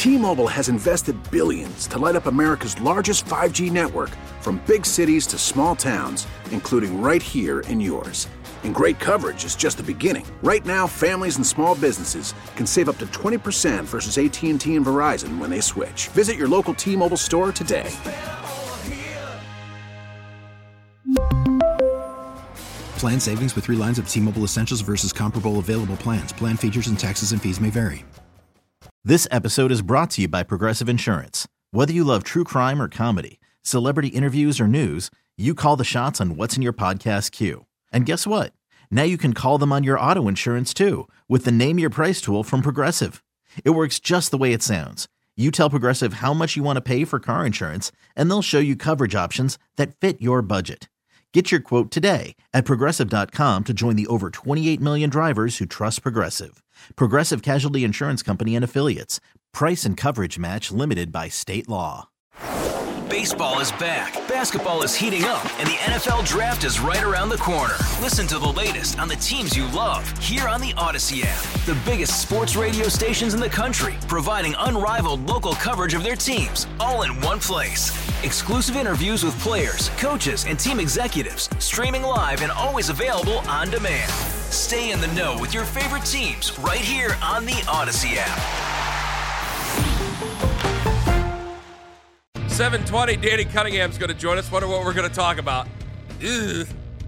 T-Mobile has invested billions to light up America's largest 5G network, from big cities to small towns, including right here in yours. And great coverage is just the beginning. Right now, families and small businesses can save up to 20% versus AT&T and Verizon when they switch. Visit your local T-Mobile store today. Plan savings with 3 lines of T-Mobile Essentials versus comparable available plans. Plan features and taxes and fees may vary. This episode is brought to you by Progressive Insurance. Whether you love true crime or comedy, celebrity interviews or news, you call the shots on what's in your podcast queue. And guess what? Now you can call them on your auto insurance too with the Name Your Price tool from Progressive. It works just the way it sounds. You tell Progressive how much you want to pay for car insurance, and they'll show you coverage options that fit your budget. Get your quote today at Progressive.com to join the over 28 million drivers who trust Progressive. Progressive Casualty Insurance Company and Affiliates. Price and coverage match limited by state law. Baseball is back, basketball is heating up, and the NFL Draft is right around the corner. Listen to the latest on the teams you love here on the Odyssey app. The biggest sports radio stations in the country, providing unrivaled local coverage of their teams, all in one place. Exclusive interviews with players, coaches, and team executives, streaming live and always available on demand. Stay in the know with your favorite teams right here on the Odyssey app. 7:20, Danny Cunningham's going to join us. Wonder what we're going to talk about. Ugh.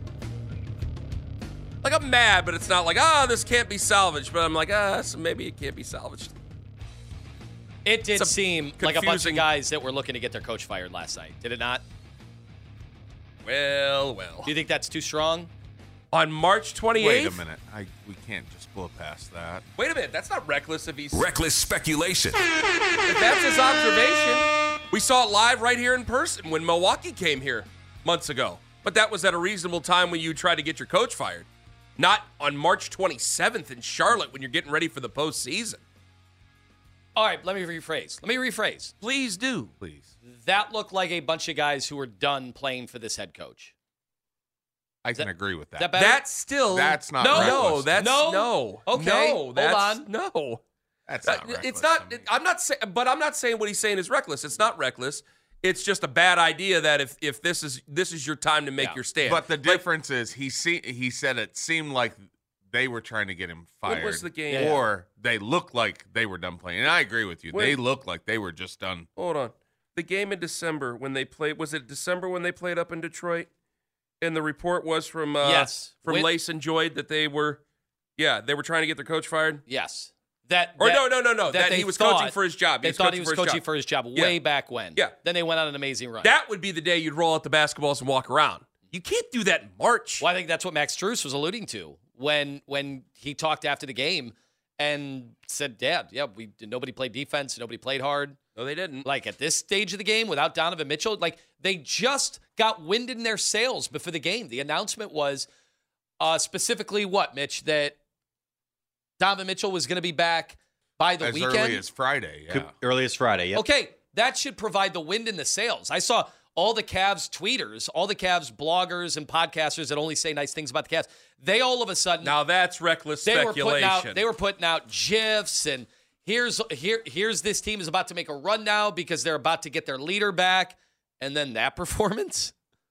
Like, I'm mad, but it's not like, this can't be salvaged. But I'm like, so maybe it can't be salvaged. It did seem like a bunch of guys that were looking to get their coach fired last night. Did it not? Well. Do you think that's too strong? On March 28th? Wait a minute. We can't just blow past that. Wait a minute. That's not reckless if he's... Reckless speculation. If that's his observation, we saw it live right here in person when Milwaukee came here months ago. But that was at a reasonable time when you tried to get your coach fired. Not on March 27th in Charlotte when you're getting ready for the postseason. All right, let me rephrase. Please do. Please. That looked like a bunch of guys who were done playing for this head coach. I can agree with that. That's not reckless. No. Okay, no, that's, hold on. No. That's not reckless. It's not. I'm not saying what he's saying is reckless. It's not reckless. It's just a bad idea that if this is your time to make your stand. But the difference is he said it seemed like they were trying to get him fired. What was the game? Or they looked like they were done playing. And I agree with you. They looked like they were just done. Hold on. The game in December when they played, was it December when they played up in Detroit? And the report was from Lace and Joyd that they were trying to get their coach fired? Yes. No. That he was coaching for his job. They thought he was coaching for his job way back when. Yeah. Then they went on an amazing run. That would be the day you'd roll out the basketballs and walk around. You can't do that in March. Well, I think that's what Max Strus was alluding to when he talked after the game and said, nobody played defense, nobody played hard. No, they didn't. Like, at this stage of the game, without Donovan Mitchell, like, they just got wind in their sails before the game. The announcement was specifically what, Mitch? That Donovan Mitchell was going to be back by the weekend? As early as Friday, yeah. Earliest Friday, yeah. Okay, that should provide the wind in the sails. I saw all the Cavs tweeters, all the Cavs bloggers and podcasters that only say nice things about the Cavs. They all of a sudden... Now that's reckless speculation. They were putting out GIFs and... Here's this team is about to make a run now because they're about to get their leader back. And then that performance?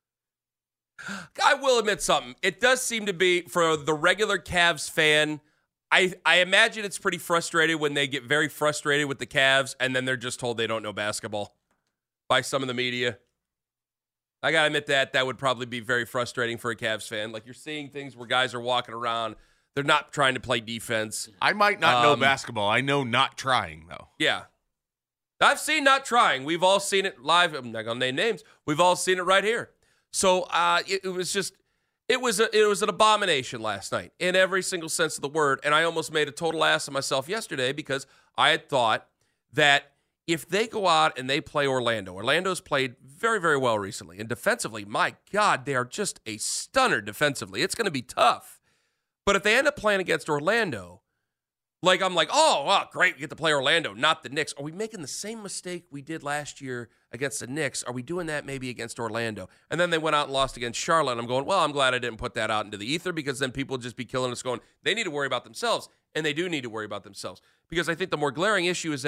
I will admit something. It does seem to be, for the regular Cavs fan, I imagine it's pretty frustrating when they get very frustrated with the Cavs and then they're just told they don't know basketball by some of the media. I got to admit that would probably be very frustrating for a Cavs fan. Like, you're seeing things where guys are walking around. They're not trying to play defense. I might not know basketball. I know not trying, though. Yeah. I've seen not trying. We've all seen it live. I'm not going to name names. We've all seen it right here. So it was an abomination last night in every single sense of the word. And I almost made a total ass of myself yesterday because I had thought that if they go out and they play Orlando's played very, very well recently. And defensively, my God, they are just a stunner defensively. It's going to be tough. But if they end up playing against Orlando, like, I'm like, great, we get to play Orlando, not the Knicks. Are we making the same mistake we did last year against the Knicks? Are we doing that maybe against Orlando? And then they went out and lost against Charlotte, and I'm going, well, I'm glad I didn't put that out into the ether because then people would just be killing us going, they need to worry about themselves, and they do need to worry about themselves. Because I think the more glaring issue is that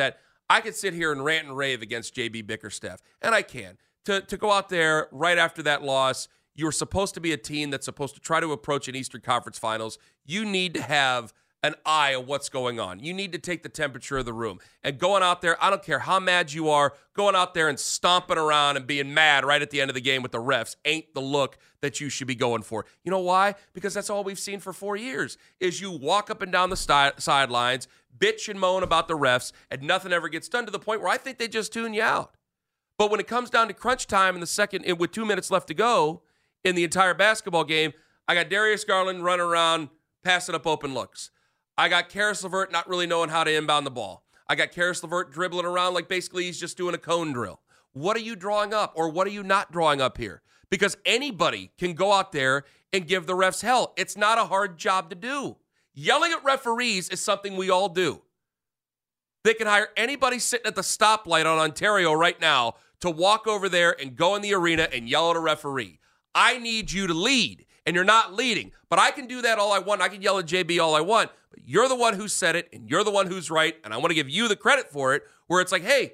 I could sit here and rant and rave against J.B. Bickerstaff, and I can. To go out there right after that loss, you're supposed to be a team that's supposed to try to approach an Eastern Conference Finals. You need to have an eye on what's going on. You need to take the temperature of the room. And going out there, I don't care how mad you are, going out there and stomping around and being mad right at the end of the game with the refs ain't the look that you should be going for. You know why? Because that's all we've seen for 4 years, is you walk up and down the sidelines, bitch and moan about the refs, and nothing ever gets done, to the point where I think they just tune you out. But when it comes down to crunch time in the second, with 2 minutes left to go in the entire basketball game, I got Darius Garland running around, passing up open looks. I got Karis LeVert not really knowing how to inbound the ball. I got Karis LeVert dribbling around like basically he's just doing a cone drill. What are you drawing up, or what are you not drawing up here? Because anybody can go out there and give the refs hell. It's not a hard job to do. Yelling at referees is something we all do. They can hire anybody sitting at the stoplight on Ontario right now to walk over there and go in the arena and yell at a referee. I need you to lead, and you're not leading. But I can do that all I want. I can yell at JB all I want. But you're the one who said it, and you're the one who's right, and I want to give you the credit for it, where it's like, hey,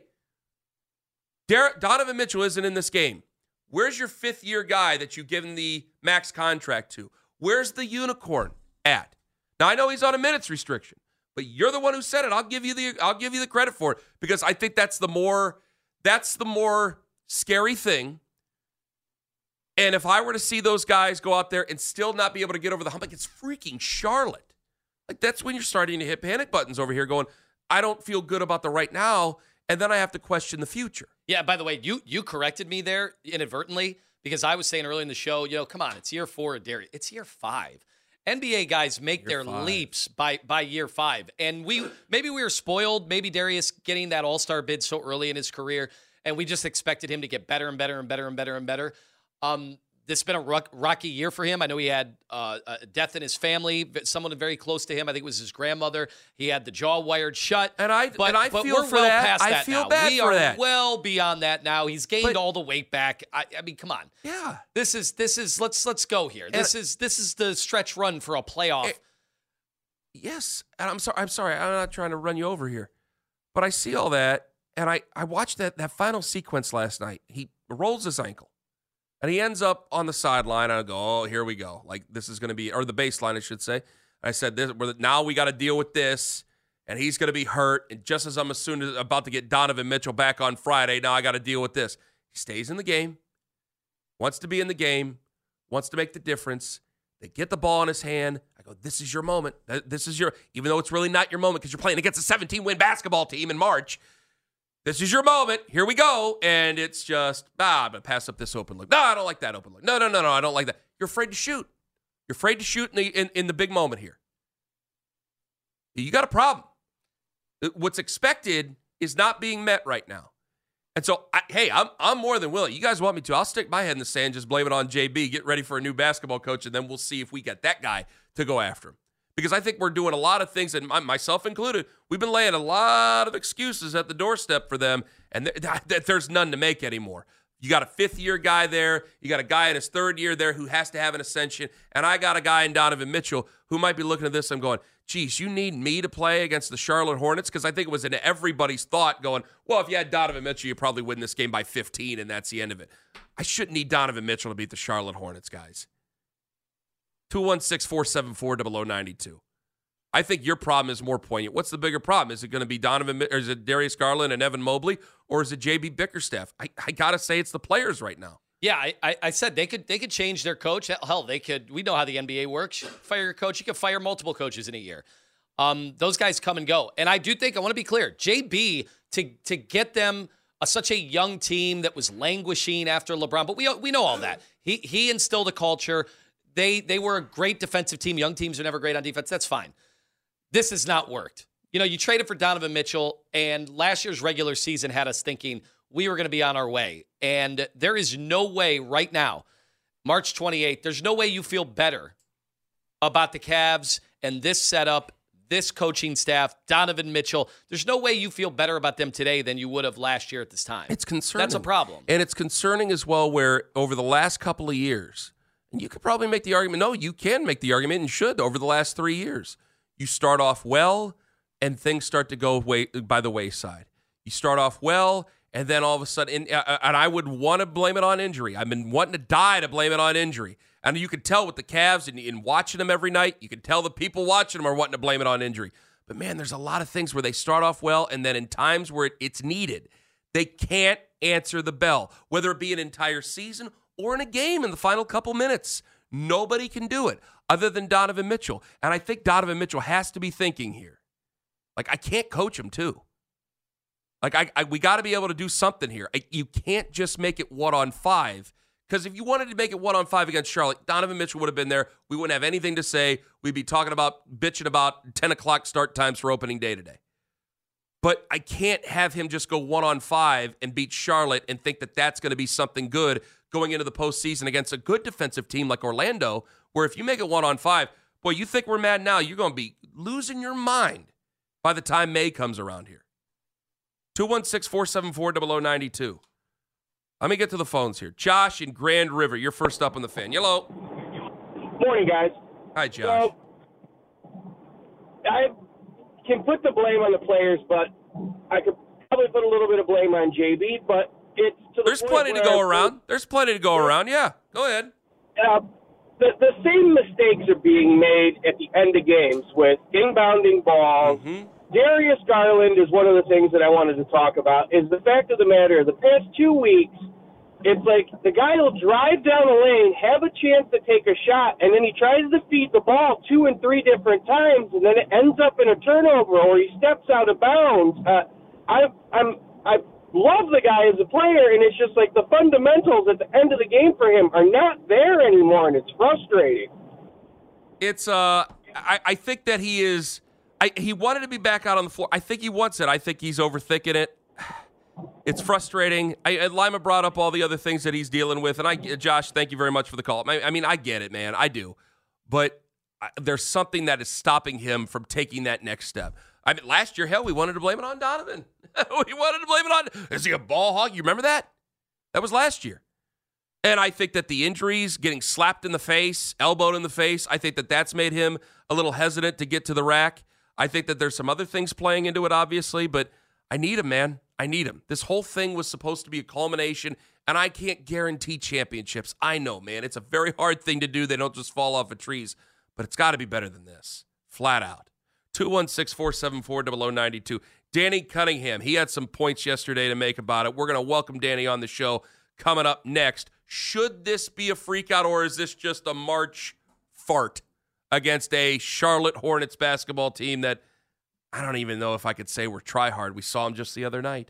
Donovan Mitchell isn't in this game. Where's your fifth-year guy that you've given the max contract to? Where's the unicorn at? Now, I know he's on a minutes restriction, but you're the one who said it. I'll give you the credit for it, because I think that's the more scary thing. And if I were to see those guys go out there and still not be able to get over the hump, like it's freaking Charlotte. Like, that's when you're starting to hit panic buttons over here going, I don't feel good about the right now, and then I have to question the future. Yeah, by the way, you corrected me there inadvertently, because I was saying earlier in the show, come on, it's year 4 of Darius. It's year 5. NBA guys make their leaps by year 5. And maybe we were spoiled, maybe Darius getting that all-star bid so early in his career, and we just expected him to get better and better and better and better and better. This has been a rocky year for him. I know he had a death in his family, someone very close to him. I think it was his grandmother. He had the jaw wired shut. But we're well past that. I feel bad for that. We are well beyond that now. He's gained all the weight back. I mean, come on. Yeah. This is let's go here. This is the stretch run for a playoff. Yes. And I'm sorry. I'm not trying to run you over here. But I see all that, and I watched that final sequence last night. He rolls his ankle. And he ends up on the sideline, and I go, oh, here we go. Like, this is going to be, or the baseline, I should say. I said, now we got to deal with this, and he's going to be hurt. And just as I'm about to get Donovan Mitchell back on Friday, now I got to deal with this. He stays in the game, wants to be in the game, wants to make the difference. They get the ball in his hand. I go, this is your moment. This is even though it's really not your moment because you're playing against a 17-win basketball team in March. This is your moment. Here we go. And it's just, but pass up this open look. No, I don't like that open look. No, I don't like that. You're afraid to shoot. You're afraid to shoot in the big moment here. You got a problem. What's expected is not being met right now. And so, I'm more than willing. You guys want me to? I'll stick my head in the sand, just blame it on JB, get ready for a new basketball coach, and then we'll see if we get that guy to go after him. Because I think we're doing a lot of things, and myself included, we've been laying a lot of excuses at the doorstep for them, and there's none to make anymore. You got a fifth-year guy there. You got a guy in his third year there who has to have an ascension, and I got a guy in Donovan Mitchell who might be looking at this and going, geez, you need me to play against the Charlotte Hornets? Because I think it was in everybody's thought going, well, if you had Donovan Mitchell, you probably win this game by 15, and that's the end of it. I shouldn't need Donovan Mitchell to beat the Charlotte Hornets, guys. 216-474-0092. I think your problem is more poignant. What's the bigger problem? Is it going to be Donovan, or is it Darius Garland and Evan Mobley, or is it JB Bickerstaff? I gotta say it's the players right now. Yeah, I said they could change their coach. Hell, they could. We know how the NBA works. Fire your coach. You can fire multiple coaches in a year. Those guys come and go. And I do think, I want to be clear, JB to get them such a young team that was languishing after LeBron, but we know all that. He instilled a culture. They were a great defensive team. Young teams are never great on defense. That's fine. This has not worked. You traded for Donovan Mitchell, and last year's regular season had us thinking we were going to be on our way. And there is no way right now, March 28th, there's no way you feel better about the Cavs and this setup, this coaching staff, Donovan Mitchell. There's no way you feel better about them today than you would have last year at this time. It's concerning. That's a problem. And it's concerning as well where over the last couple of years, and you could probably make the argument, no, you can make the argument and should over the last 3 years. You start off well, and things start to go by the wayside. You start off well, and then all of a sudden, and I would want to blame it on injury. I've been wanting to die to blame it on injury. And you can tell with the Cavs and watching them every night, you can tell the people watching them are wanting to blame it on injury. But, man, there's a lot of things where they start off well, and then in times where it's needed, they can't answer the bell, whether it be an entire season or in a game in the final couple minutes. Nobody can do it other than Donovan Mitchell. And I think Donovan Mitchell has to be thinking here. Like, I can't coach him, too. Like, we got to be able to do something here. You can't just make it 1-on-5. Because if you wanted to make it 1-on-5 against Charlotte, Donovan Mitchell would have been there. We wouldn't have anything to say. We'd be bitching about 10 o'clock start times for opening day today. But I can't have him just go 1-on-5 and beat Charlotte and think that that's going to be something good going into the postseason against a good defensive team like Orlando, where if you make it 1-on-5, boy, you think we're mad now, you're going to be losing your mind by the time May comes around here. 216-474-0092. Let me get to the phones here. Josh in Grand River, you're first up on the Fan. Hello. Morning, guys. Hi, Josh. So, I can put the blame on the players, but I could probably put a little bit of blame on JB, but it's to the There's plenty to go around. There's plenty to go around. Yeah, go ahead. The same mistakes are being made at the end of games with inbounding balls. Mm-hmm. Darius Garland is one of the things that I wanted to talk about. Is the fact of the matter, the past 2 weeks, it's like the guy will drive down the lane, have a chance to take a shot, and then he tries to feed the ball 2 and 3 different times, and then it ends up in a turnover or he steps out of bounds. I love the guy as a player, and it's just like the fundamentals at the end of the game for him are not there anymore, and it's frustrating. It's I think that he is. He wanted to be back out on the floor. I think he wants it. I think he's overthinking it. It's frustrating. Lima brought up all the other things that he's dealing with, and Josh, thank you very much for the call. I mean, I get it, man. I do. But there's something that is stopping him from taking that next step. I mean, last year, hell, we wanted to blame it on Donovan. We wanted to blame it on, is he a ball hog? You remember that? That was last year. And I think that the injuries, getting slapped in the face, elbowed in the face, I think that that's made him a little hesitant to get to the rack. I think that there's some other things playing into it, obviously, but I need him, man. I need him. This whole thing was supposed to be a culmination, and I can't guarantee championships. I know, man. It's a very hard thing to do. They don't just fall off of trees, but it's got to be better than this, flat out. 216-474-0092. Danny Cunningham, he had some points yesterday to make about it. We're going to welcome Danny on the show coming up next. Should this be a freakout, or is this just a March fart against a Charlotte Hornets basketball team that I don't even know if I could say we're try-hard. We saw them just the other night.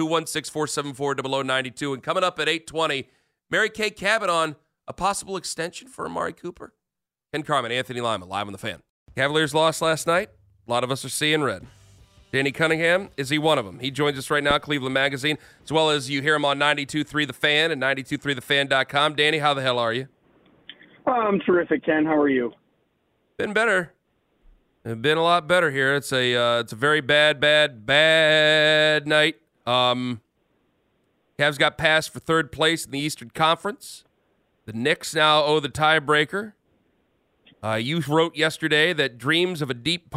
216-474-0092. And coming up at 8:20, Mary Kay Cabot on a possible extension for Amari Cooper. Ken Carman, Anthony Lima, live on the Fan. Cavaliers lost last night. A lot of us are seeing red. Danny Cunningham, is he one of them? He joins us right now, Cleveland Magazine, as well as you hear him on 92.3 The Fan and 92.3thefan.com. Danny, how the hell are you? I'm terrific, Ken. How are you? Been better. It's been a lot better here. It's a very bad night. Cavs got passed for third place in the Eastern Conference. The Knicks now owe the tiebreaker. You wrote yesterday that dreams of a deep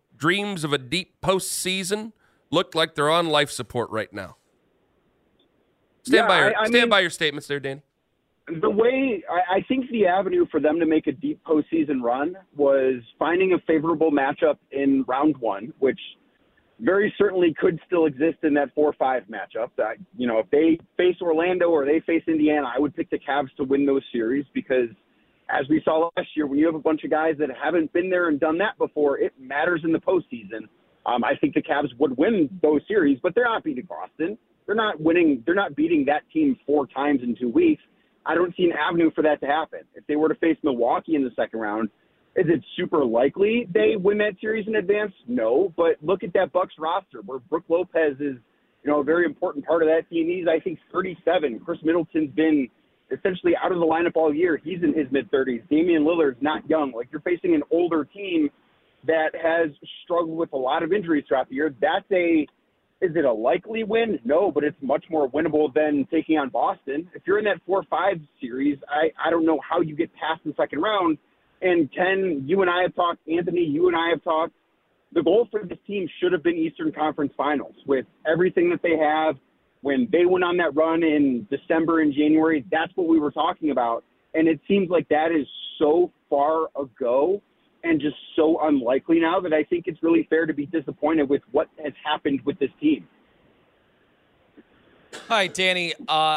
postseason look like they're on life support right now. Stand by your statements there, Danny. The way I think the avenue for them to make a deep postseason run was finding a favorable matchup in round one, which very certainly could still exist in that 4-5 matchup. If they face Orlando or they face Indiana, I would pick the Cavs to win those series because, as we saw last year, when you have a bunch of guys that haven't been there and done that before, it matters in the postseason. I think the Cavs would win those series, but they're not beating Boston. They're not beating that team 4 times in 2 weeks. I don't see an avenue for that to happen. If they were to face Milwaukee in the second round, is it super likely they win that series in advance? No, but look at that Bucks roster where Brook Lopez is, a very important part of that team. He's, I think, 37. Chris Middleton's been essentially out of the lineup all year. He's in his mid-30s. Damian Lillard's not young. Like, you're facing an older team that has struggled with a lot of injuries throughout the year. Is it a likely win? No, but it's much more winnable than taking on Boston. If you're in that 4-5 series, I don't know how you get past the second round. And Ken, you and I have talked. Anthony, you and I have talked. the goal for this team should have been Eastern Conference Finals. With everything that they have, when they went on that run in December and January, that's what we were talking about. And it seems like that is so far ago and just so unlikely now that I think it's really fair to be disappointed with what has happened with this team. All right, Danny,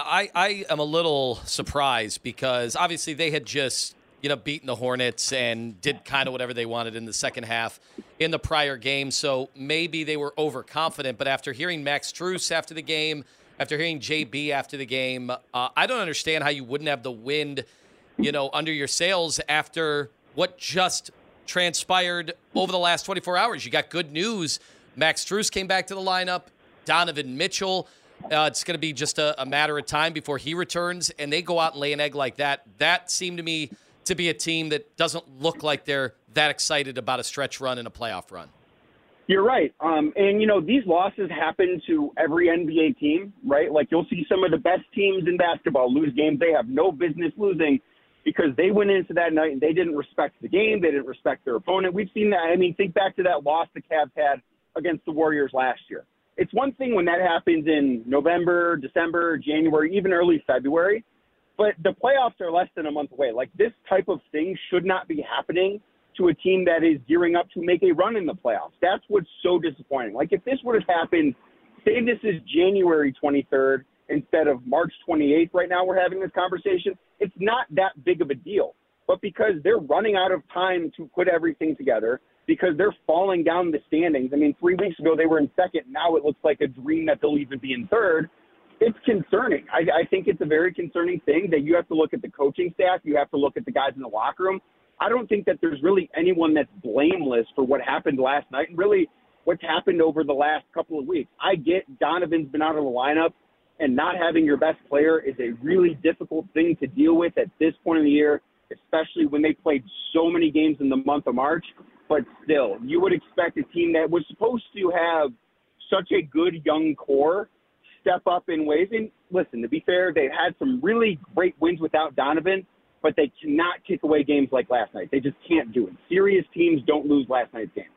I am a little surprised because obviously they had just, beaten the Hornets and did kind of whatever they wanted in the second half in the prior game. So maybe they were overconfident. But after hearing Max Strus after the game, after hearing JB after the game, I don't understand how you wouldn't have the wind, under your sails after what just transpired over the last 24 hours. You got good news. Max Strus came back to the lineup. Donovan Mitchell. It's going to be just a matter of time before he returns, and they go out and lay an egg like that. That seemed to me to be a team that doesn't look like they're that excited about a stretch run and a playoff run. You're right. And, these losses happen to every NBA team, right? Like, you'll see some of the best teams in basketball lose games they have no business losing because they went into that night and they didn't respect the game. They didn't respect their opponent. We've seen that. I mean, think back to that loss the Cavs had against the Warriors last year. It's one thing when that happens in November, December, January, even early February, but the playoffs are less than a month away. Like, this type of thing should not be happening to a team that is gearing up to make a run in the playoffs. That's what's so disappointing. Like, if this would have happened, say this is January 23rd instead of March 28th right now we're having this conversation, it's not that big of a deal. But because they're running out of time to put everything together, because they're falling down the standings. I mean, 3 weeks ago they were in second. Now it looks like a dream that they'll even be in third. It's concerning. I think it's a very concerning thing that you have to look at the coaching staff. You have to look at the guys in the locker room. I don't think that there's really anyone that's blameless for what happened last night and really what's happened over the last couple of weeks. I get Donovan's been out of the lineup, and not having your best player is a really difficult thing to deal with at this point of the year, especially when they played so many games in the month of March. But still, you would expect a team that was supposed to have such a good young core step up in ways. And listen, to be fair, they've had some really great wins without Donovan, but they cannot kick away games like last night. They just can't do it. Serious teams don't lose last night's game.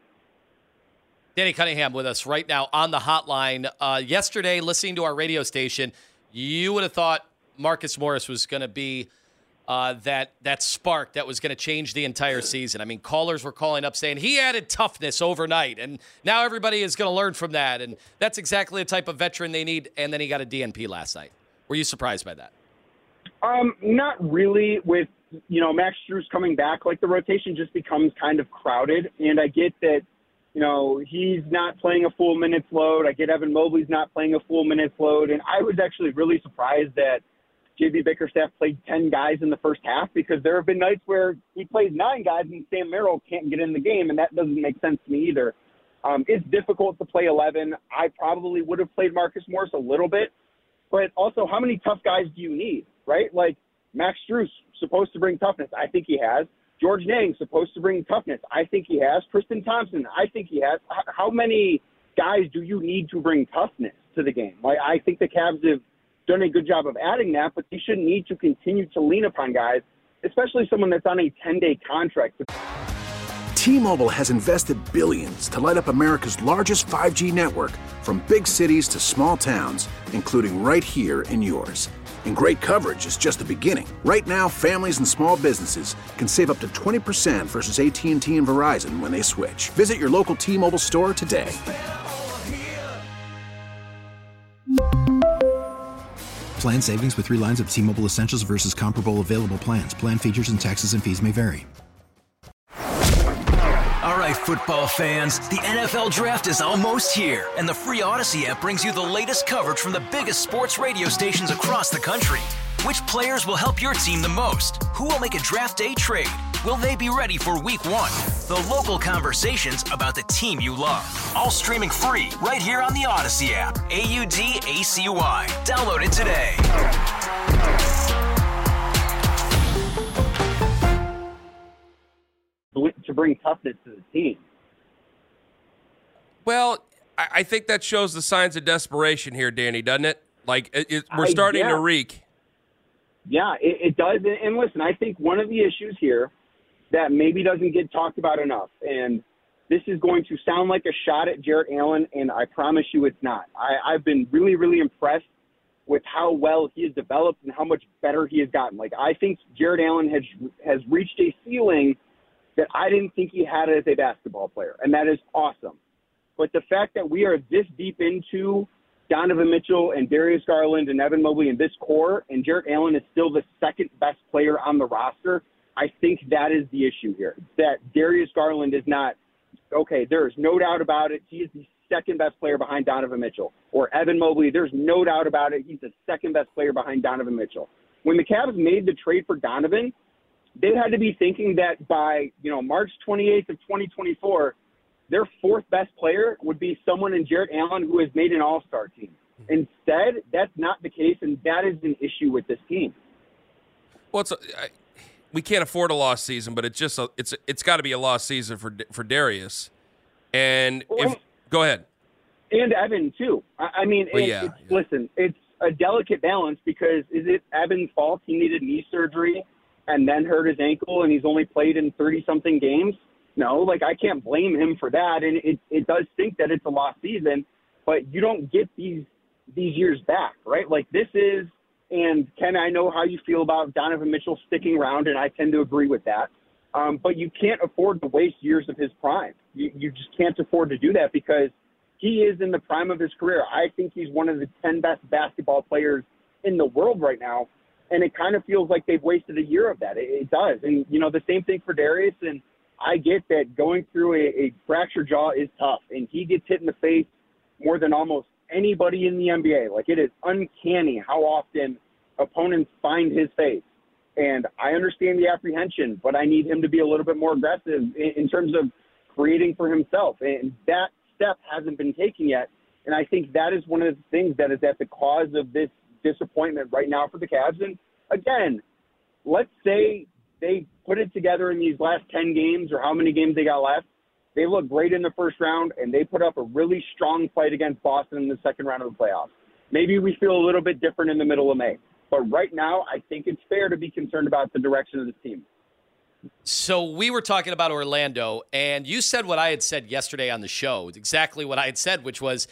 Danny Cunningham with us right now on the hotline. Yesterday, listening to our radio station, you would have thought Marcus Morris was going to be that spark that was going to change the entire season. I mean, callers were calling up saying he added toughness overnight, and now everybody is going to learn from that, and that's exactly the type of veteran they need, and then he got a DNP last night. Were you surprised by that? Not really with, Max Strus coming back. Like, the rotation just becomes kind of crowded, and I get that, he's not playing a full minutes load. I get Evan Mobley's not playing a full minutes load, and I was actually really surprised that J.B. Bickerstaff played 10 guys in the first half because there have been nights where he plays 9 guys and Sam Merrill can't get in the game, and that doesn't make sense to me either. It's difficult to play 11. I probably would have played Marcus Morris a little bit, but also how many tough guys do you need, right? Like, Max Strus supposed to bring toughness. I think he has. George Niang supposed to bring toughness. I think he has. Tristan Thompson, I think he has. How many guys do you need to bring toughness to the game? Like, I think the Cavs have done a good job of adding that, but they shouldn't need to continue to lean upon guys, especially someone that's on a 10-day contract. T-Mobile has invested billions to light up America's largest 5G network, from big cities to small towns, including right here in yours. And great coverage is just the beginning. Right now, families and small businesses can save up to 20% versus AT&T and Verizon when they switch. Visit your local T-Mobile store today. Plan savings with 3 lines of T-Mobile Essentials versus comparable available plans. Plan features and taxes and fees may vary. All right, football fans, the NFL Draft is almost here, and the free Odyssey app brings you the latest coverage from the biggest sports radio stations across the country. Which players will help your team the most? Who will make a draft day trade? Will they be ready for week 1? The local conversations about the team you love. All streaming free right here on the Odyssey app. AUDACY. Download it today. To bring toughness to the team. Well, I think that shows the signs of desperation here, Danny, doesn't it? Like, we're starting to reek. Yeah, it does. And listen, I think one of the issues here that maybe doesn't get talked about enough, and this is going to sound like a shot at Jarrett Allen, and I promise you it's not. I've been really, really impressed with how well he has developed and how much better he has gotten. Like, I think Jarrett Allen has reached a ceiling that I didn't think he had as a basketball player, and that is awesome. But the fact that we are this deep into Donovan Mitchell and Darius Garland and Evan Mobley in this core, and Jarrett Allen is still the second best player on the roster, I think that is the issue here. That Darius Garland is not, okay, there is no doubt about it, he is the second best player behind Donovan Mitchell. Or Evan Mobley, there's no doubt about it, he's the second best player behind Donovan Mitchell. When the Cavs made the trade for Donovan, they had to be thinking that by, March 28th of 2024, their fourth best player would be someone in Jarrett Allen who has made an all-star team. Instead, that's not the case, and that is an issue with this team. Well, we can't afford a lost season, but it's got to be a lost season for Darius. And go ahead. And Evan too. Listen, it's a delicate balance because is it Evan's fault he needed knee surgery and then hurt his ankle and he's only played in 30-something games? No, I can't blame him for that, and it does stink that it's a lost season, but you don't get these years back, right? This is, and Ken, I know how you feel about Donovan Mitchell sticking around, and I tend to agree with that, but you can't afford to waste years of his prime. You just can't afford to do that because he is in the prime of his career. I think he's one of the 10 best basketball players in the world right now, and it kind of feels like they've wasted a year of that. It does, and, the same thing for Darius, and I get that going through a fractured jaw is tough, and he gets hit in the face more than almost anybody in the NBA. It is uncanny how often opponents find his face. And I understand the apprehension, but I need him to be a little bit more aggressive in terms of creating for himself. And that step hasn't been taken yet. And I think that is one of the things that is at the cause of this disappointment right now for the Cavs. And again, let's say they put it together in these last 10 games or how many games they got left. They look great in the first round, and they put up a really strong fight against Boston in the second round of the playoffs. Maybe we feel a little bit different in the middle of May. But right now, I think it's fair to be concerned about the direction of this team. So we were talking about Orlando, and you said what I had said yesterday on the show, exactly what I had said, which was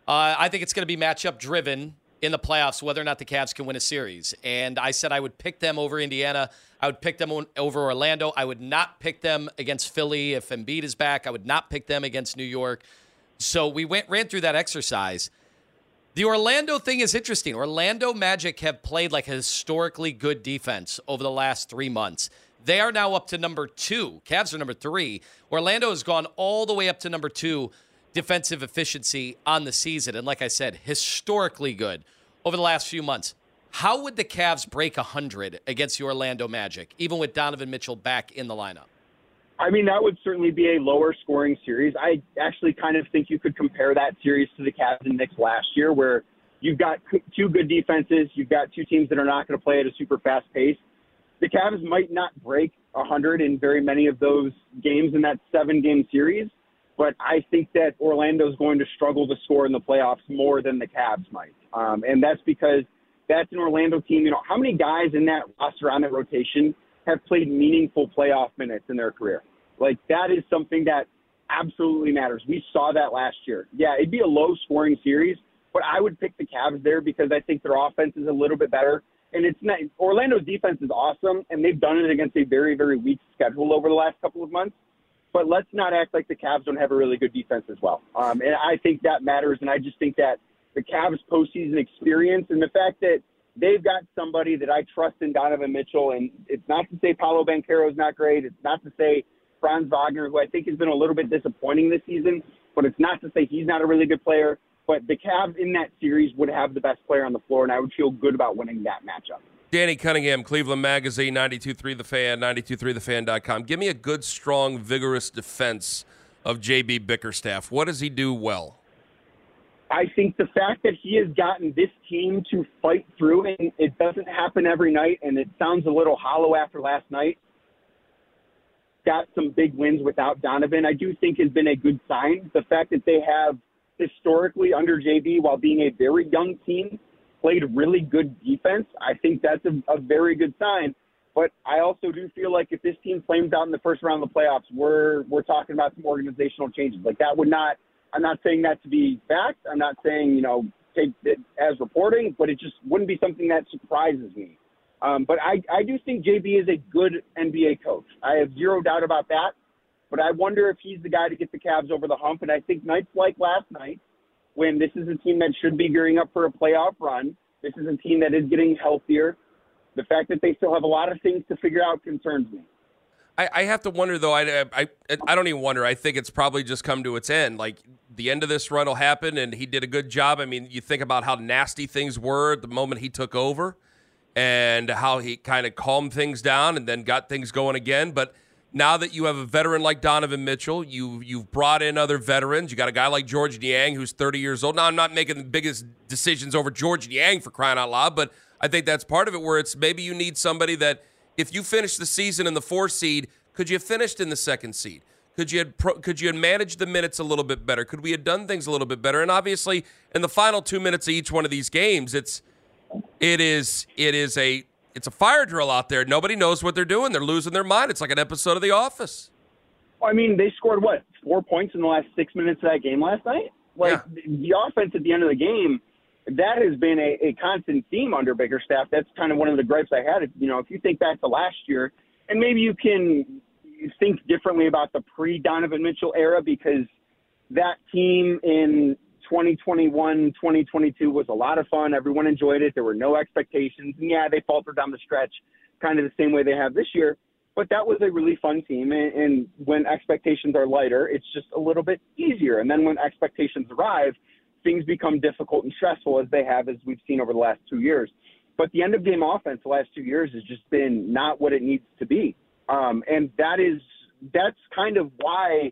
I think it's going to be matchup driven in the playoffs, whether or not the Cavs can win a series. And I said I would pick them over Indiana. I would pick them over Orlando. I would not pick them against Philly if Embiid is back. I would not pick them against New York. So we ran through that exercise. The Orlando thing is interesting. Orlando Magic have played a historically good defense over the last 3 months. They are now up to number 2. Cavs are number 3. Orlando has gone all the way up to number 2 defensive efficiency on the season. And like I said, historically good over the last few months. How would the Cavs break 100 against the Orlando Magic, even with Donovan Mitchell back in the lineup? I mean, that would certainly be a lower scoring series. I actually kind of think you could compare that series to the Cavs and Knicks last year, where you've got 2 good defenses. You've got 2 teams that are not going to play at a super fast pace. The Cavs might not break 100 in very many of those games in that 7-game series, but I think that Orlando's going to struggle to score in the playoffs more than the Cavs might. And that's because that's an Orlando team. How many guys in that roster on that rotation have played meaningful playoff minutes in their career? That is something that absolutely matters. We saw that last year. Yeah, it'd be a low-scoring series, but I would pick the Cavs there because I think their offense is a little bit better. And it's not – Orlando's defense is awesome, and they've done it against a very, very weak schedule over the last couple of months. But let's not act like the Cavs don't have a really good defense as well. And I think that matters, and I just think that the Cavs' postseason experience and the fact that they've got somebody that I trust in Donovan Mitchell, and it's not to say Paolo Banchero is not great. It's not to say Franz Wagner, who I think has been a little bit disappointing this season, but it's not to say he's not a really good player. But the Cavs in that series would have the best player on the floor, and I would feel good about winning that matchup. Danny Cunningham, Cleveland Magazine, 92.3 The Fan, 92.3thefan.com. Give me a good, strong, vigorous defense of J.B. Bickerstaff. What does he do well? I think the fact that he has gotten this team to fight through, and it doesn't happen every night, and it sounds a little hollow after last night, got some big wins without Donovan, I do think has been a good sign. The fact that they have historically under JB, while being a very young team, played really good defense, I think that's a very good sign. But I also do feel like if this team flames out in the first round of the playoffs, we're talking about some organizational changes. Like that would not – I'm not saying that to be fact. I'm not saying, take it as reporting, but it just wouldn't be something that surprises me. But I do think JB is a good NBA coach. I have zero doubt about that. But I wonder if he's the guy to get the Cavs over the hump. And I think nights like last night, when this is a team that should be gearing up for a playoff run, this is a team that is getting healthier. The fact that they still have a lot of things to figure out concerns me. I have to wonder, though. I don't even wonder. I think it's probably just come to its end. Like, the end of this run will happen, and he did a good job. I mean, you think about how nasty things were the moment he took over and how he kind of calmed things down and then got things going again. But now that you have a veteran like Donovan Mitchell, you've brought in other veterans. You got a guy like George Niang who's 30 years old. Now, I'm not making the biggest decisions over George Niang for crying out loud, but I think that's part of it where it's maybe you need somebody that if you finish the season in the 4 seed, could you have finished in the 2nd seed? Could you have managed the minutes a little bit better? Could we have done things a little bit better? And obviously, in the final 2 minutes of each one of these games, it's a fire drill out there. Nobody knows what they're doing. They're losing their mind. It's like an episode of The Office. Well, I mean, they scored, 4 points in the last 6 minutes of that game last night? The offense at the end of the game, that has been a constant theme under Bickerstaff. That's kind of one of the gripes I had. If you think back to last year, and maybe you can think differently about the pre-Donovan Mitchell era because that team in 2021, 2022 was a lot of fun. Everyone enjoyed it. There were no expectations. And, yeah, they faltered down the stretch kind of the same way they have this year. But that was a really fun team. And when expectations are lighter, it's just a little bit easier. And then when expectations arrive, things become difficult and stressful as they have, as we've seen over the last 2 years. But the end-of-game offense the last 2 years has just been not what it needs to be. And that's kind of why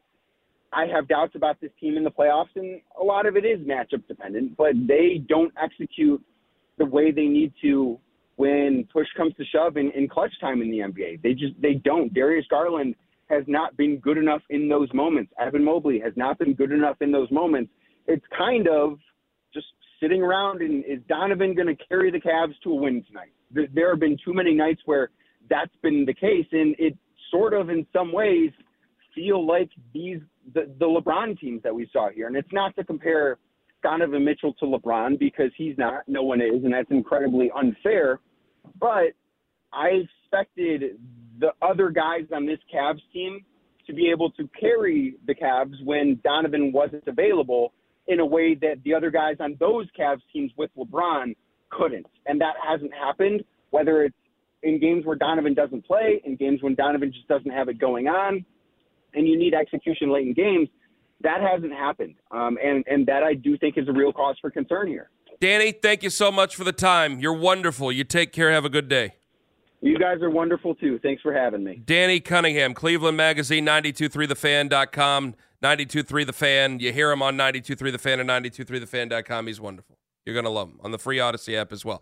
I have doubts about this team in the playoffs, and a lot of it is matchup dependent, but they don't execute the way they need to when push comes to shove in clutch time in the NBA. They don't. Darius Garland has not been good enough in those moments. Evan Mobley has not been good enough in those moments. It's kind of just sitting around, and is Donovan going to carry the Cavs to a win tonight? There have been too many nights where that's been the case, and it sort of in some ways feel like the LeBron teams that we saw here. And it's not to compare Donovan Mitchell to LeBron because he's not. No one is, and that's incredibly unfair. But I expected the other guys on this Cavs team to be able to carry the Cavs when Donovan wasn't available in a way that the other guys on those Cavs teams with LeBron couldn't. And that hasn't happened, whether it's in games where Donovan doesn't play, in games when Donovan just doesn't have it going on, and you need execution late in games. That hasn't happened, and that I do think is a real cause for concern here. Danny, thank you so much for the time. You're wonderful. You take care. Have a good day. You guys are wonderful, too. Thanks for having me. Danny Cunningham, Cleveland Magazine, 923thefan.com, 923 The Fan. You hear him on 923 The Fan and 923thefan.com. He's wonderful. You're going to love him on the free Odyssey app as well.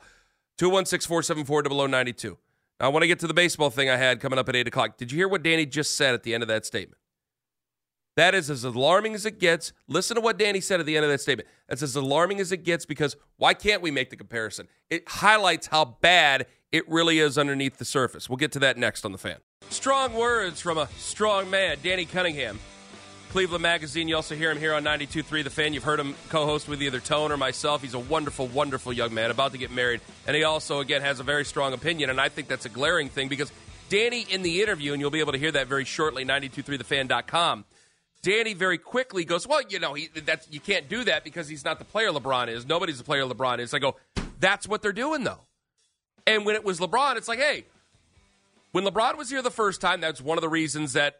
216-474-0092. Now, I want to get to the baseball thing I had coming up at 8 o'clock. Did you hear what Danny just said at the end of that statement? That is as alarming as it gets. Listen to what Danny said at the end of that statement. That's as alarming as it gets because why can't we make the comparison? It highlights how bad it really is underneath the surface. We'll get to that next on The Fan. Strong words from a strong man, Danny Cunningham. Cleveland Magazine. You also hear him here on 92.3 The Fan. You've heard him co-host with either Tone or myself. He's a wonderful, wonderful young man about to get married. And he also, again, has a very strong opinion. And I think that's a glaring thing because Danny, in the interview, and you'll be able to hear that very shortly, 923thefan.com, Danny very quickly goes, well, you can't do that because he's not the player LeBron is. Nobody's the player LeBron is. I go, that's what they're doing, though. And when it was LeBron, it's like, hey, when LeBron was here the first time, that's one of the reasons that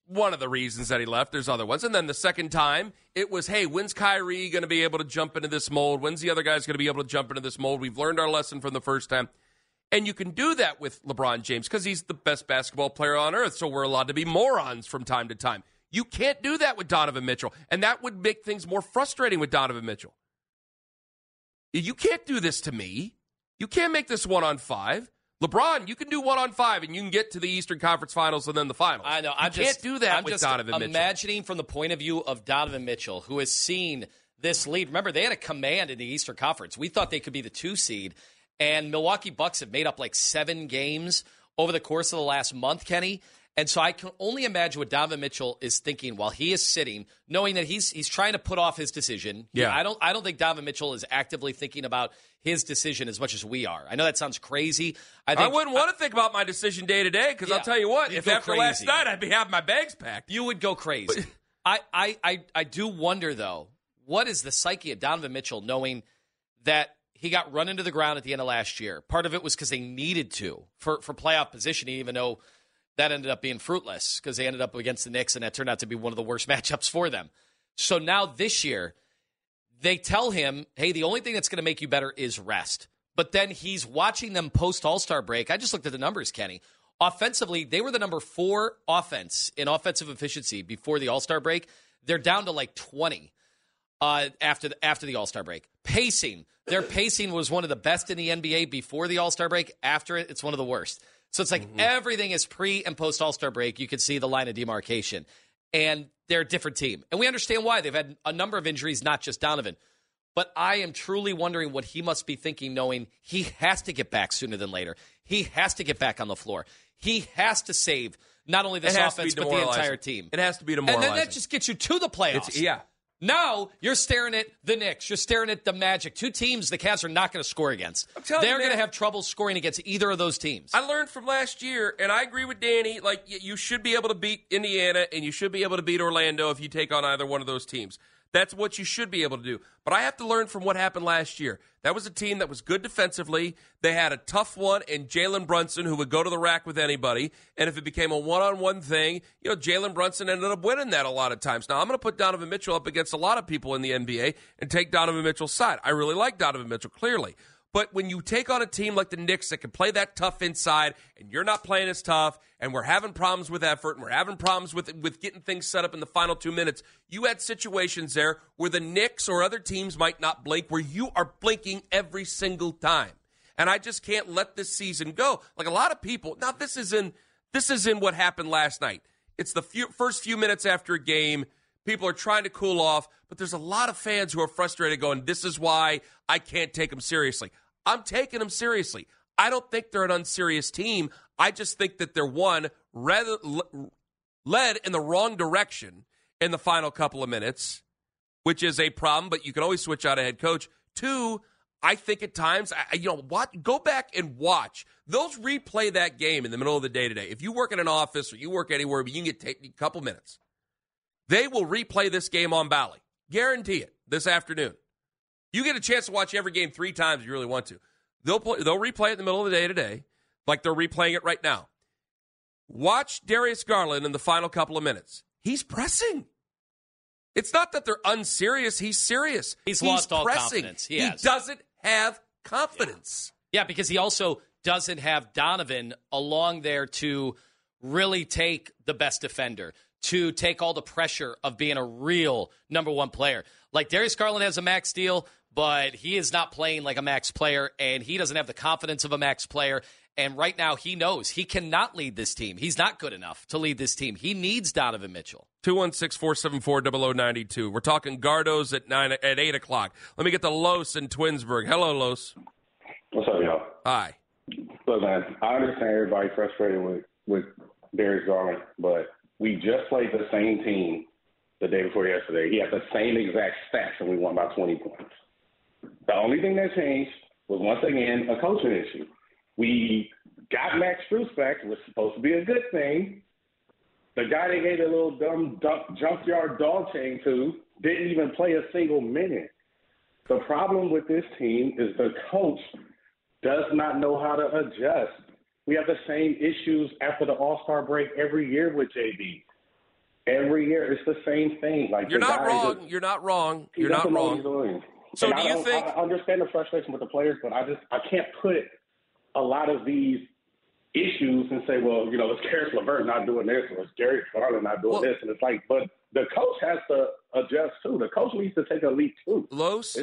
he left. There's other ones. And then the second time, it was, hey, when's Kyrie going to be able to jump into this mold? When's the other guys going to be able to jump into this mold? We've learned our lesson from the first time. And you can do that with LeBron James because he's the best basketball player on earth, so we're allowed to be morons from time to time. You can't do that with Donovan Mitchell, and that would make things more frustrating with Donovan Mitchell. You can't do this to me. You can't make this 1-on-5. LeBron, you can do 1-on-5, and you can get to the Eastern Conference Finals and then the Finals. I know. You can't do that with Donovan Mitchell. I'm imagining from the point of view of Donovan Mitchell, who has seen this lead. Remember, they had a command in the Eastern Conference. We thought they could be the 2 seed, and Milwaukee Bucks have made up like 7 games over the course of the last month, Kenny. And so I can only imagine what Donovan Mitchell is thinking while he is sitting, knowing that he's trying to put off his decision. Yeah. I don't think Donovan Mitchell is actively thinking about his decision as much as we are. I know that sounds crazy. I wouldn't want to think about my decision day to day because I'll tell you what, if after last night I'd be having my bags packed. You would go crazy. I do wonder, though, what is the psyche of Donovan Mitchell knowing that he got run into the ground at the end of last year? Part of it was because they needed to for playoff positioning, even though that ended up being fruitless because they ended up against the Knicks, and that turned out to be one of the worst matchups for them. So now this year, they tell him, hey, the only thing that's going to make you better is rest. But then he's watching them post-All-Star break. I just looked at the numbers, Kenny. Offensively, they were the number 4 offense in offensive efficiency before the All-Star break. They're down to like 20 after the All-Star break. Pacing, their pacing was one of the best in the NBA before the All-Star break. After it, it's one of the worst. So it's like everything is pre- and post-All-Star break. You could see the line of demarcation. And they're a different team. And we understand why. They've had a number of injuries, not just Donovan. But I am truly wondering what he must be thinking, knowing he has to get back sooner than later. He has to get back on the floor. He has to save not only this offense, but the entire team. It has to be demoralizing. And then that just gets you to the playoffs. Now you're staring at the Knicks. You're staring at the Magic. 2 teams the Cavs are not going to score against. They're going to have trouble scoring against either of those teams. I learned from last year, and I agree with Danny, like you should be able to beat Indiana and you should be able to beat Orlando if you take on either one of those teams. That's what you should be able to do. But I have to learn from what happened last year. That was a team that was good defensively. They had a tough one in Jalen Brunson, who would go to the rack with anybody. And if it became a one-on-one thing, Jalen Brunson ended up winning that a lot of times. Now, I'm going to put Donovan Mitchell up against a lot of people in the NBA and take Donovan Mitchell's side. I really like Donovan Mitchell, clearly. But when you take on a team like the Knicks that can play that tough inside, and you're not playing as tough, and we're having problems with effort, and we're having problems with getting things set up in the final 2 minutes, you had situations there where the Knicks or other teams might not blink, where you are blinking every single time. And I just can't let this season go. Like a lot of people, now this is in what happened last night. It's the first few minutes after a game. People are trying to cool off, but there's a lot of fans who are frustrated going, this is why I can't take them seriously. I'm taking them seriously. I don't think they're an unserious team. I just think that they're led in the wrong direction in the final couple of minutes, which is a problem, but you can always switch out a head coach. 2, I think at times, go back and watch. Those replay that game in the middle of the day today. If you work in an office or you work anywhere, but you can get a couple minutes. They will replay this game on Bally. Guarantee it this afternoon. You get a chance to watch every game 3 times if you really want to. They'll replay it in the middle of the day today, like they're replaying it right now. Watch Darius Garland in the final couple of minutes. He's pressing. It's not that they're unserious. He's serious. He's lost all confidence. He doesn't have confidence. Yeah, because he also doesn't have Donovan along there to really take the best defender, to take all the pressure of being a real number 1 player. Like Darius Garland has a max deal, but he is not playing like a max player, and he doesn't have the confidence of a max player. And right now he knows he cannot lead this team. He's not good enough to lead this team. He needs Donovan Mitchell. 216-474-0092. We're talking Gardos at 8 o'clock. Let me get to Los in Twinsburg. Hello, Los. What's up, y'all? Hi. Look, man, I understand everybody frustrated with Darius Garland, but we just played the same team the day before yesterday. He had the same exact stats, and we won by 20 points. The only thing that changed was, once again, a coaching issue. We got Max Strus back. It was supposed to be a good thing. The guy they gave a little dumb junkyard dog chain to didn't even play a single minute. The problem with this team is the coach does not know how to adjust. We have the same issues after the All-Star break every year with JB. Every year, it's the same thing. Like, You're not wrong. You're not wrong. You're not wrong. So do you think? I understand the frustration with the players, but I can't put a lot of these issues and say, well, it's Caris LeVert not doing this, or it's Darius Garland not doing this, and it's like, but the coach has to adjust too. The coach needs to take a leap too. Los,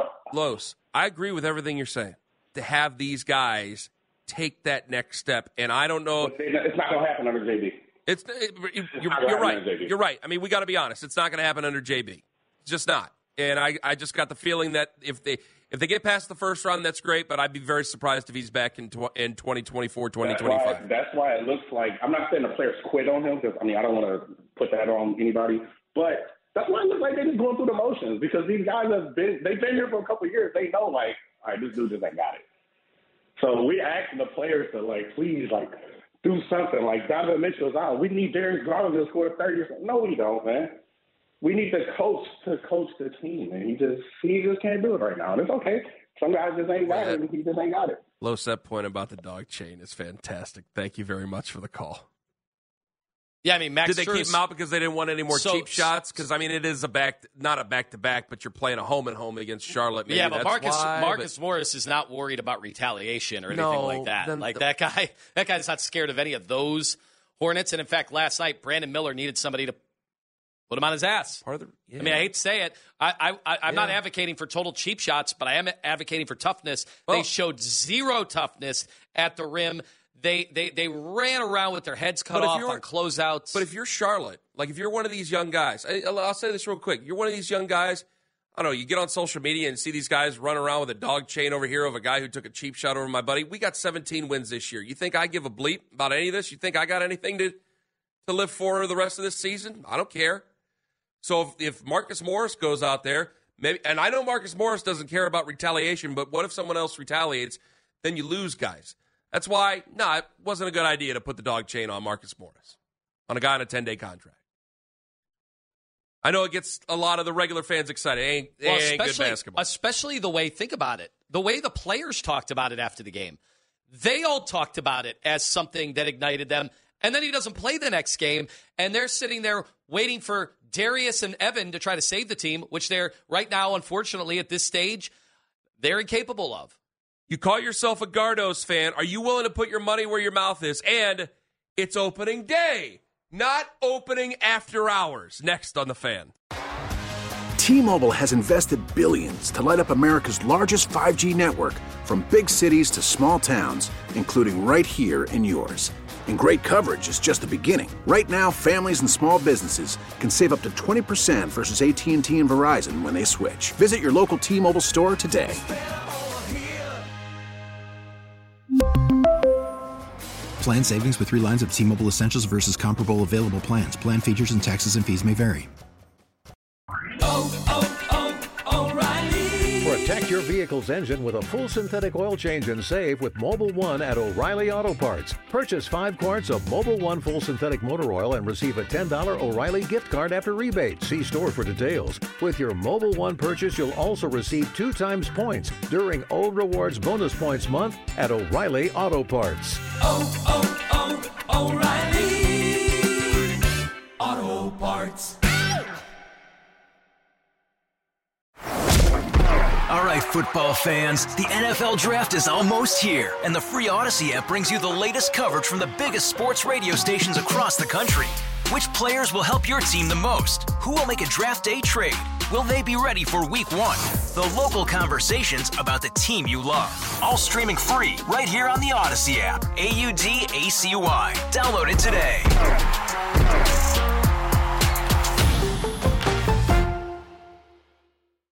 I agree with everything you're saying. To have these guys take that next step, and I don't know. It's not going to happen under JB. You're right. You're right. I mean, we got to be honest. It's not going to happen under JB. It's just not. And I just got the feeling that If they get past the first round, that's great, but I'd be very surprised if he's back in 2024, 2025. That's why it looks like – I'm not saying the players quit on him because, I don't want to put that on anybody. But that's why it looks like they're just going through the motions because these guys they've been here for a couple of years. They know, all right, this dude just ain't got it. So we asked the players to, please, do something. Donovan Mitchell's out. We need Darius Garland to score 30 or something. No, we don't, man. We need the coach to coach the team, and he just can't do it right now. And it's okay. Some guys just ain't got it. He just ain't got it. Losep point about the dog chain is fantastic. Thank you very much for the call. Yeah, Max. Did they keep him out because they didn't want any more cheap shots? Because it is not a back-to-back, but you're playing a home-and-home against Charlotte. Maybe but Marcus Morris is not worried about retaliation or anything like that. That guy's not scared of any of those Hornets. And in fact, last night Brandon Miller needed somebody to put him on his ass. I hate to say it. I'm not advocating for total cheap shots, but I am advocating for toughness. They showed zero toughness at the rim. They ran around with their heads cut off on closeouts. But if you're Charlotte, if you're one of these young guys, I'll say this real quick. You're one of these young guys, I don't know, you get on social media and see these guys run around with a dog chain over here of a guy who took a cheap shot over my buddy. We got 17 wins this year. You think I give a bleep about any of this? You think I got anything to live for the rest of this season? I don't care. So if Marcus Morris goes out there, maybe, and I know Marcus Morris doesn't care about retaliation, but what if someone else retaliates? Then you lose guys. That's why, it wasn't a good idea to put the dog chain on Marcus Morris, on a guy on a 10-day contract. I know it gets a lot of the regular fans excited. It ain't good basketball. Especially think about it, the way the players talked about it after the game. They all talked about it as something that ignited them, and then he doesn't play the next game, and they're sitting there waiting for Darius and Evan to try to save the team, which they're right now, unfortunately, at this stage, they're incapable of. You call yourself a Gardos fan. Are you willing to put your money where your mouth is? And it's opening day, not opening after hours. Next on The Fan. T-Mobile has invested billions to light up America's largest 5G network, from big cities to small towns, including right here in yours. And great coverage is just the beginning. Right now, families and small businesses can save up to 20% versus AT&T and Verizon when they switch. Visit your local T-Mobile store today. Plan savings with 3 lines of T-Mobile Essentials versus comparable available plans. Plan features and taxes and fees may vary. O'Reilly. Protect your vehicle's engine with a full synthetic oil change and save with Mobil 1 at O'Reilly Auto Parts. Purchase 5 quarts of Mobil 1 full synthetic motor oil and receive a $10 O'Reilly gift card after rebate. See store for details. With your Mobil 1 purchase, you'll also receive 2 times points during O Rewards Bonus Points Month at O'Reilly Auto Parts. O'Reilly Auto Parts. All right, football fans, the NFL Draft is almost here, and the free Odyssey app brings you the latest coverage from the biggest sports radio stations across the country. Which players will help your team the most? Who will make a draft day trade? Will they be ready for Week 1? The local conversations about the team you love. All streaming free right here on the Odyssey app. AUDACY. Download it today.